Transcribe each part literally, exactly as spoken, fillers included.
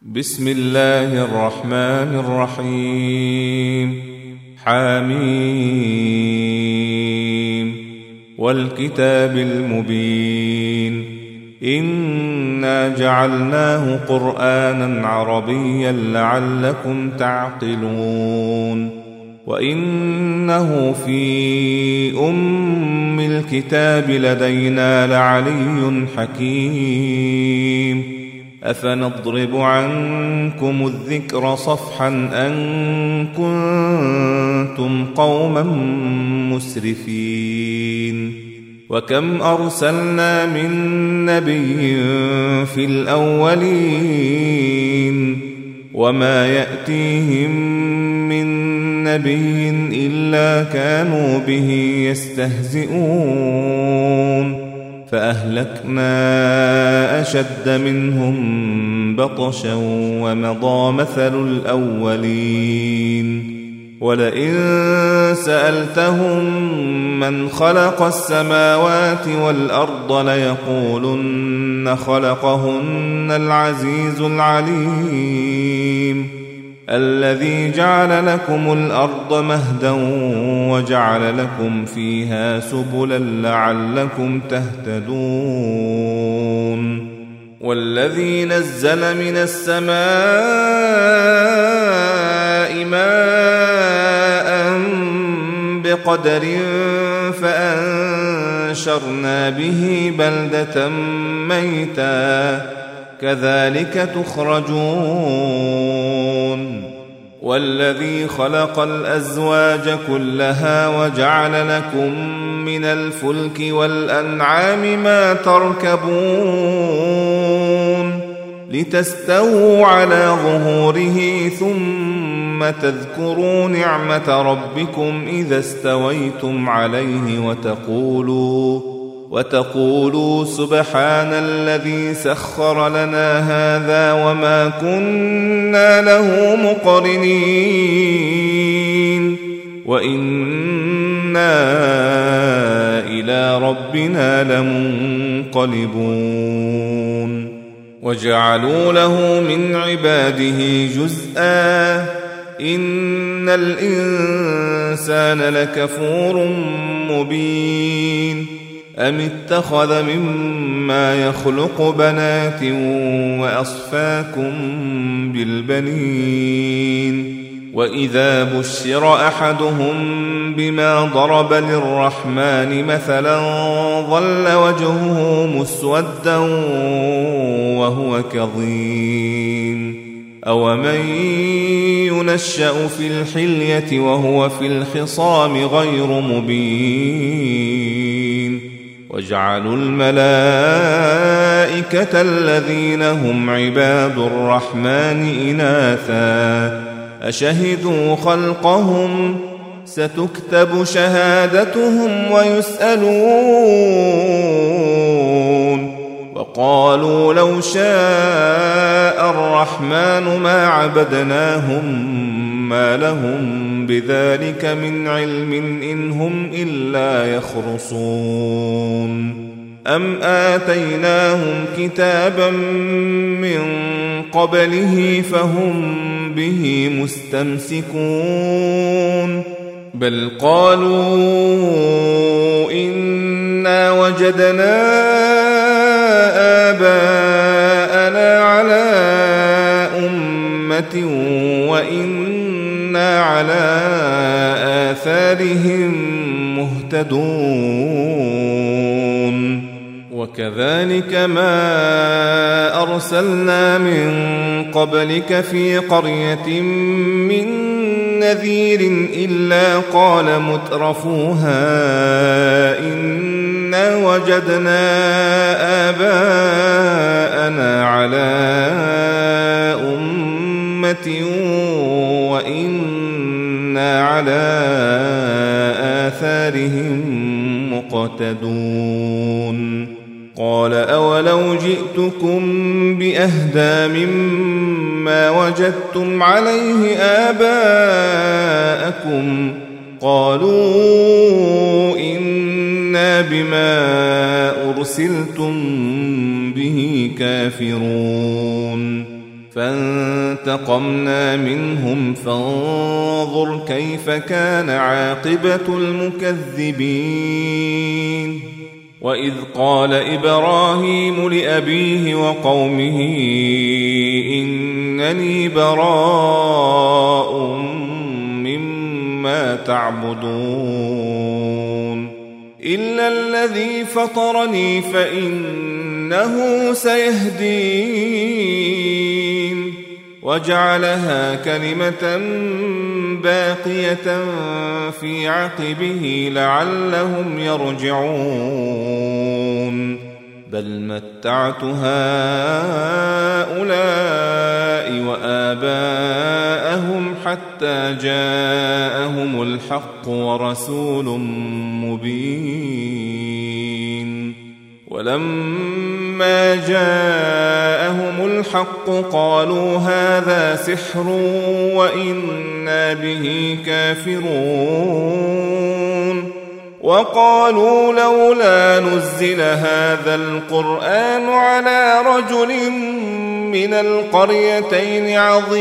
بسم الله الرحمن الرحيم. حميم والكتاب المبين إنا جعلناه قرآنا عربيا لعلكم تعقلون وإنه في أم الكتاب لدينا لعلي حكيم أفنضرب عنكم الذكر صفحا أن كنتم قوما مسرفين وكم أرسلنا من نبي في الأولين وما يأتيهم من نبي إلا كانوا به يستهزئون فأهلكنا أشد منهم بطشا ومضى مثل الأولين ولئن سألتهم من خلق السماوات والأرض ليقولن خلقهن العزيز العليم الذي جعل لكم الأرض مهدا وجعل لكم فيها سبلا لعلكم تهتدون والذي نزل من السماء ماء بقدر فأنشرنا به بلدة ميتا كذلك تخرجون والذي خلق الأزواج كلها وجعل لكم من الفلك والأنعام ما تركبون لتستووا على ظهوره ثم تذكروا نعمة ربكم إذا استويتم عليه وتقولوا وتقولوا سبحان الذي سخر لنا هذا وما كنا له مقرنين وإنا إلى ربنا لمنقلبون وجعلوا له من عباده جزءا إن الإنسان لكفور مبين أم اتخذ مما يخلق بنات وأصفاكم بالبنين وإذا بشر أحدهم بما ضرب للرحمن مثلا ظل وجهه مسودا وهو كظيم أومن ينشأ في الحلية وهو في الخصام غير مبين وجعلوا الملائكة الذين هم عباد الرحمن إناثا أشهدوا خلقهم ستكتب شهادتهم ويسألون وقالوا لو شاء الرحمن ما عبدناهم ما لهم بذلك من علم إن هم إلا يخرصون أم آتيناهم كتابا من قبله فهم به مستمسكون بل قالوا إنا وجدنا آباءنا على أمة وإنا على آثارهم مهتدون وكذلك ما أرسلنا من قبلك في قرية من نذير إلا قال مترفوها إنا وجدنا آباءنا على أمة وإنا على آثارهم مقتدون قال أولو جئتكم بأهدى مما وجدتم عليه آباءكم قالوا إنا بما أرسلتم به كافرون فانتقمنا منهم فانظر كيف كان عاقبة المكذبين. وإذ قال إبراهيم لأبيه وقومه إنني براء مما تعبدون إلا الذي فطرني فإنه سيهدين وجعلها كلمة باقية في عقبه لعلهم يرجعون بل متعت هؤلاء وآباءهم حتى جاءهم الحق ورسول مبين ولما جاءهم الحق قالوا هذا سحر وإنا به كافرون وقالوا لولا نزل هذا القرآن على رجل من القريتين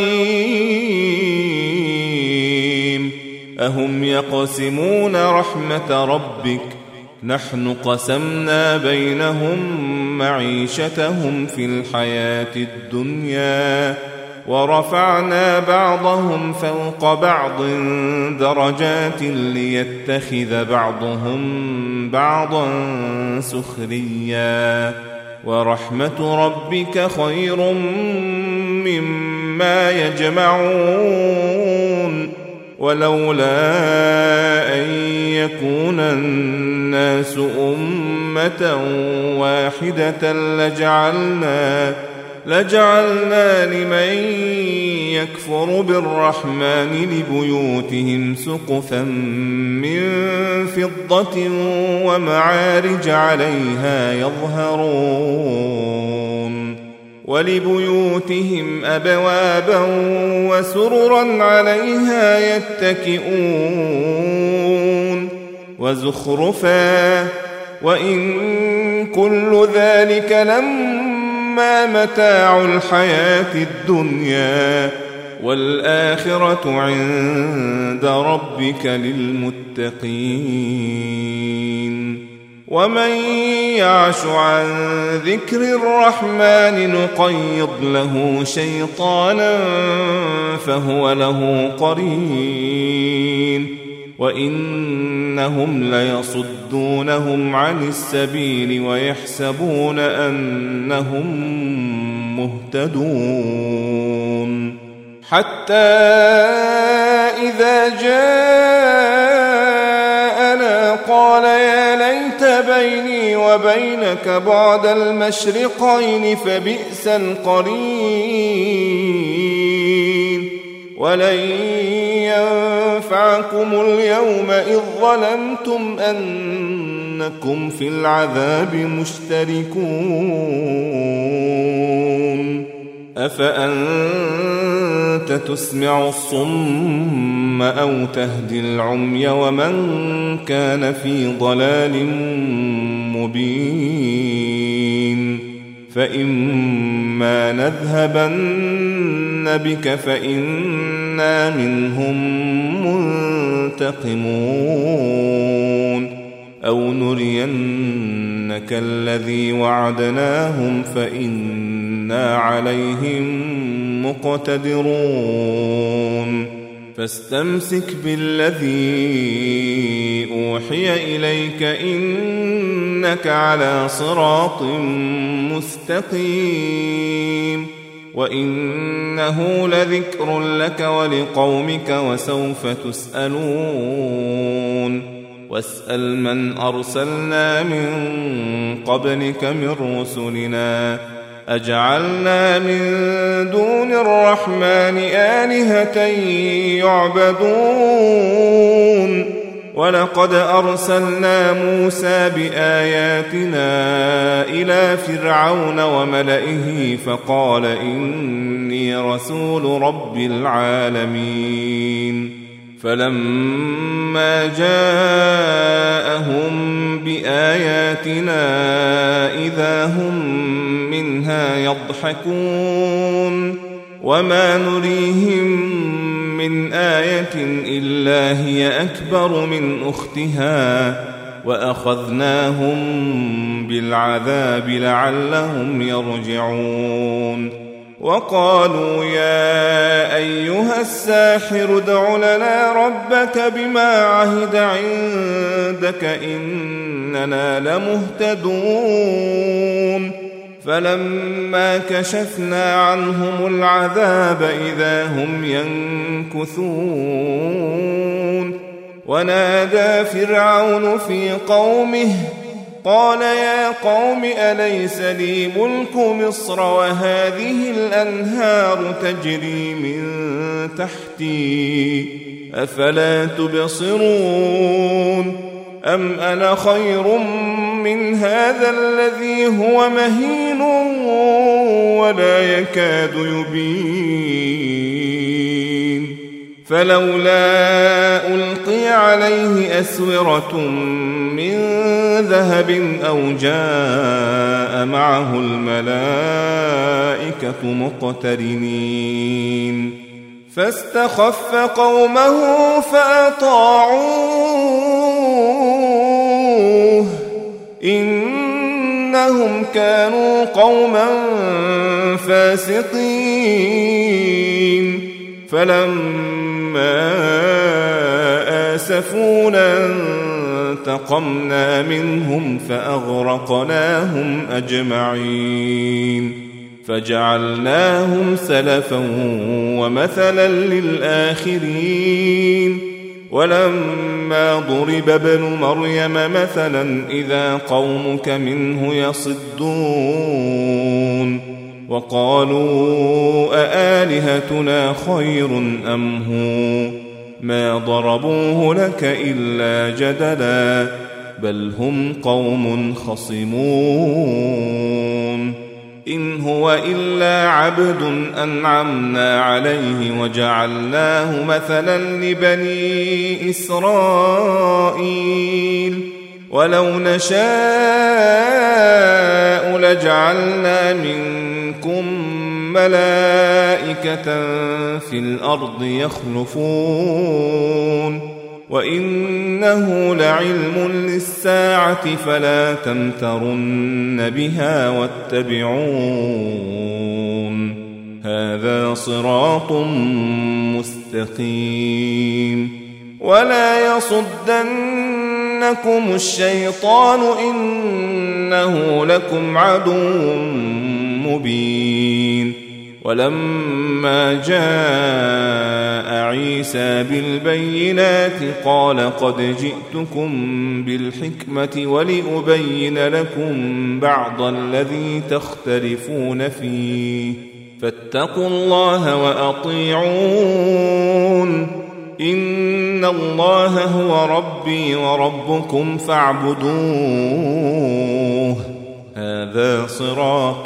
عظيم أهم يقسمون رحمة ربك نحن قسمنا بينهم معيشتهم في الحياة الدنيا ورفعنا بعضهم فوق بعض درجات ليتخذ بعضهم بعضا سخريا ورحمة ربك خير مما يجمعون ولولا أن يكون الناس أمة واحدة لجعلنا لجعلنا لمن يكفر بالرحمن لبيوتهم سقفا من فضة ومعارج عليها يظهرون ولبيوتهم أبوابا وسررا عليها يتكئون وزخرفا وإن كل ذلك لما متاع الحياة الدنيا والآخرة عند ربك للمتقين ومن يعش عن ذكر الرحمن نقيض له شيطانا فهو له قرين وإنهم ليصدونهم عن السبيل ويحسبون أنهم مهتدون حتى إذا جاءنا قال يا ليت بيني وبينك بعد المشرقين فبئس القرين ولن ينفعكم اليوم إذ ظلمتم أنكم في العذاب مشتركون أفأنت تسمع الصم أو تهدي العمي ومن كان في ضلال مبين فإما نذهبن بك فإنا منهم منتقمون أو نرينك الذي وعدناهم فإنا عليهم مقتدرون فاستمسك بالذي أوحي إليك إنك على صراط مستقيم وإنه لذكر لك ولقومك وسوف تسألون واسأل من أرسلنا من قبلك من رسلنا أجعلنا من دون الرحمن آلهة يعبدون ولقد أرسلنا موسى بآياتنا إلى فرعون وملئه فقال إني رسول رب العالمين فلما جاءهم بآياتنا إذا هم منها يضحكون وما نريهم من آية إلا هي أكبر من أختها وأخذناهم بالعذاب لعلهم يرجعون وقالوا يا أيها الساحر ادع لنا ربك بما عهد عندك إننا لمهتدون فلما كشفنا عنهم العذاب إذا هم ينكثون ونادى فرعون في قومه قال يا قوم أليس لي ملك مصر وهذه الأنهار تجري من تحتي أفلا تبصرون أم أنا خير من هذا الذي هو مهين ولا يكاد يبين فلولا ألقي عليه أسورة من ذهب أو جاء معه الملائكة مقترنين فاستخف قومه فأطاعوه إنهم كانوا قوما فاسقين فلما آسفونا انتقمنا منهم فأغرقناهم أجمعين فجعلناهم سلفا ومثلا للآخرين ولما ضرب ابن مريم مثلا إذا قومك منه يصدون وقالوا أآلهتنا خير أم هو ما ضربوه لك إلا جدلا بل هم قوم خصمون إن هو إلا عبد أنعمنا عليه وجعلناه مثلا لبني إسرائيل ولو نشاء لجعلنا منكم ملائكة في الأرض يخلفون وإنه لعلم للساعة فلا تمترن بها واتبعون هذا صراط مستقيم ولا يصدنكم الشيطان إنه لكم عدو مبين ولما جاء عيسى بالبينات قال قد جئتكم بالحكمة ولأبين لكم بعض الذي تختلفون فيه فاتقوا الله وأطيعون إن الله هو ربي وربكم فاعبدوه هذا صراط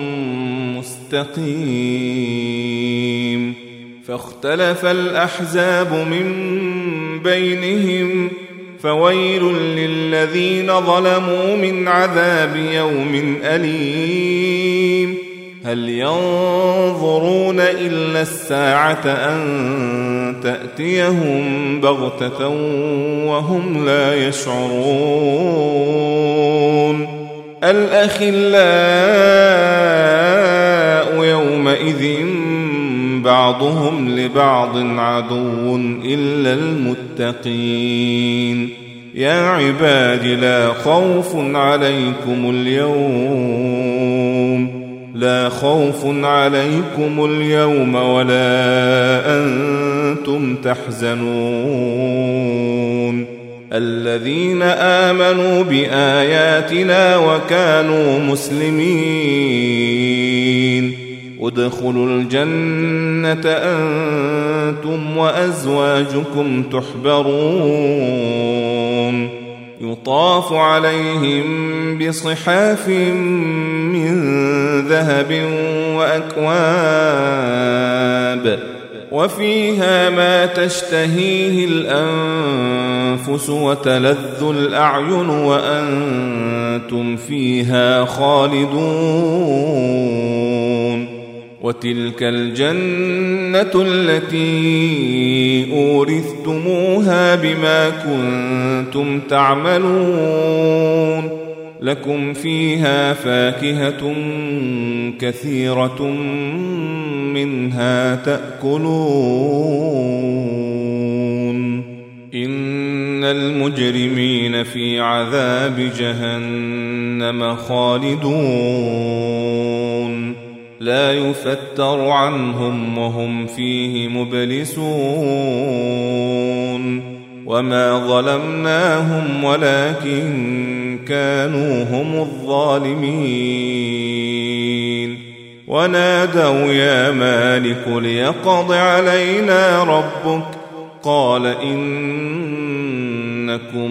مستقيم فاختلف الأحزاب من بينهم فويل للذين ظلموا من عذاب يوم أليم هل ينظرون إلا الساعة أن تأتيهم بغتة وهم لا يشعرون الأخلاء يومئذ بعضهم لبعض عدو إلا المتقين يا عباد لا خوف عليكم اليوم لا خوف عليكم اليوم ولا أنتم تحزنون الذين آمنوا بآياتنا وكانوا مسلمين ادخلوا الجنة أنتم وأزواجكم تحبرون يطاف عليهم بصحاف من ذهب وأكواب وفيها ما تشتهيه الأنفس وتلذ الأعين وأنتم فيها خالدون وتلك الجنة التي أورثتموها بما كنتم تعملون لكم فيها فاكهة كثيرة منها تأكلون إن المجرمين في عذاب جهنم خالدون لا يفتر عنهم وهم فيه مبلسون وما ظلمناهم ولكن كانوا هم الظالمين ونادوا يا مالك ليقض علينا ربك قال إنكم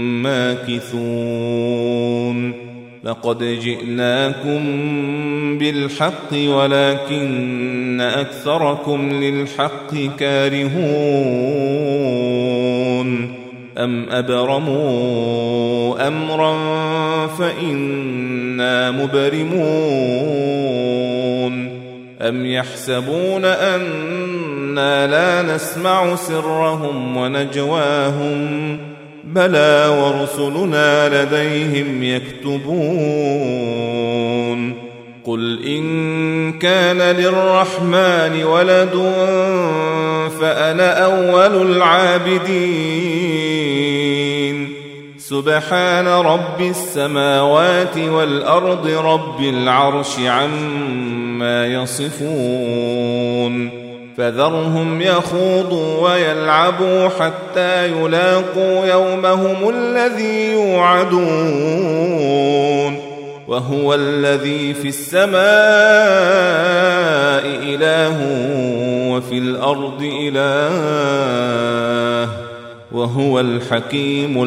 ماكثون لقد جئناكم بالحق ولكن أكثركم للحق كارهون أم أبرموا أمرا فإنا مبرمون أم يحسبون أنا لا نسمع سرهم ونجواهم بلى ورسلنا لديهم يكتبون قل إن كان للرحمن ولد فأنا أول العابدين سبحان رب السماوات والأرض رب العرش عما يصفون فذرهم يخوضوا ويلعبوا حتى يلاقوا يومهم الذي يوعدون وهو الذي في السماء إله وفي الأرض إله وهو الحكيم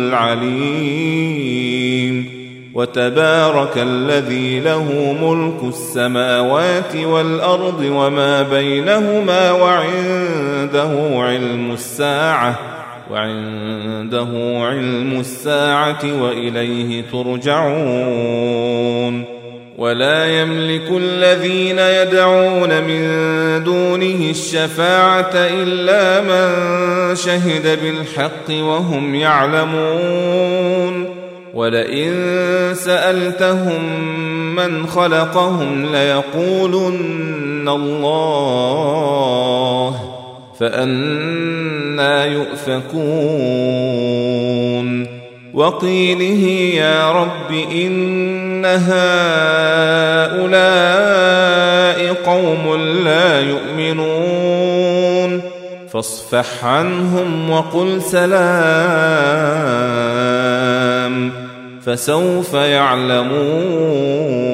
العليم وتبارك الذي له ملك السماوات والأرض وما بينهما وعنده علم الساعة وعنده علم الساعة وإليه ترجعون ولا يملك الذين يدعون من دونه الشفاعة إلا من شهد بالحق وهم يعلمون ولئن سألتهم من خلقهم ليقولن الله فأنى يؤفكون وقيله يا رب إن هؤلاء قوم لا يؤمنون فاصفح عنهم وقل سلام فسوف يعلمون